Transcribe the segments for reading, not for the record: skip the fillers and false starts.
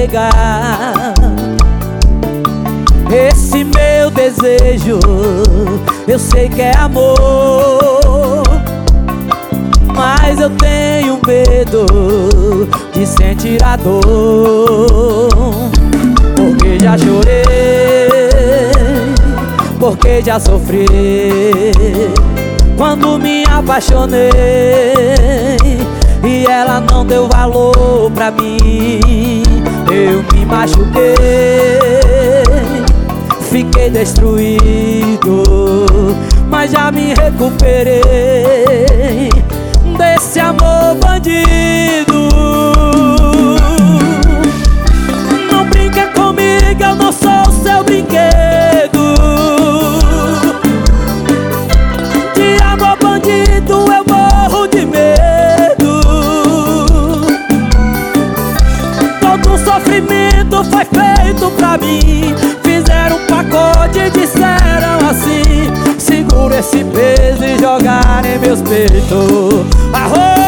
entregar. Esse meu desejo, eu sei que é amor, mas eu tenho medo de sentir a dor. Porque já chorei, porque já sofri quando me apaixonei e ela não deu valor pra mim. Eu me machuquei, fiquei destruído, mas já me recuperei desse amor bandido. Não brinca comigo, eu não sou o seu brinquedo. De amor bandido eu morro de medo. Todo sofrimento foi feito pra mim. Fizeram um pacote e disseram assim: segura esse peso e jogar em meus peitos. Arroz!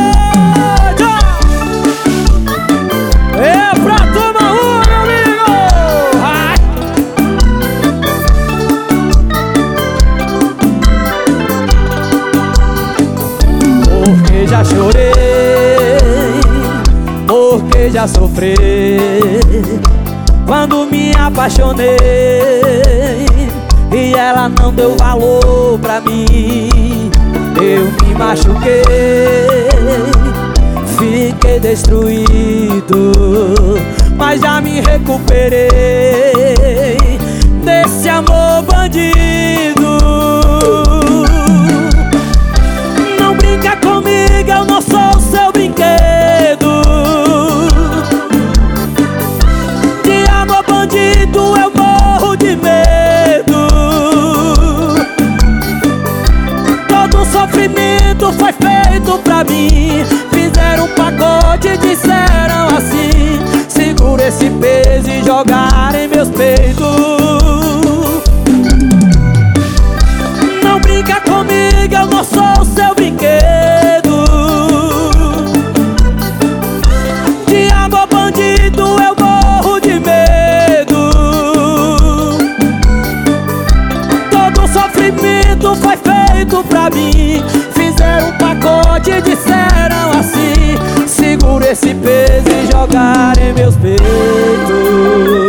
É pra turma rua, meu amigo! Ai. Porque já chorei, porque já sofri quando me apaixonei e ela não deu valor pra mim. Eu me machuquei, fiquei destruído, mas já me recuperei desse amor bandido. Não brinca comigo, eu não sou o seu brinquedo. De amor bandido eu morro de medo. Todo sofrimento foi feito pra mim. Fizeram um pacote e disseram assim: segura esse peso e jogar em meus peitos. Não brinca comigo, eu não sou o seu brinquedo. De amor bandido eu morro de medo. Todo sofrimento foi feito pra mim. Fizeram um pacote e disseram assim: segura esse peso e jogar em meus peitos.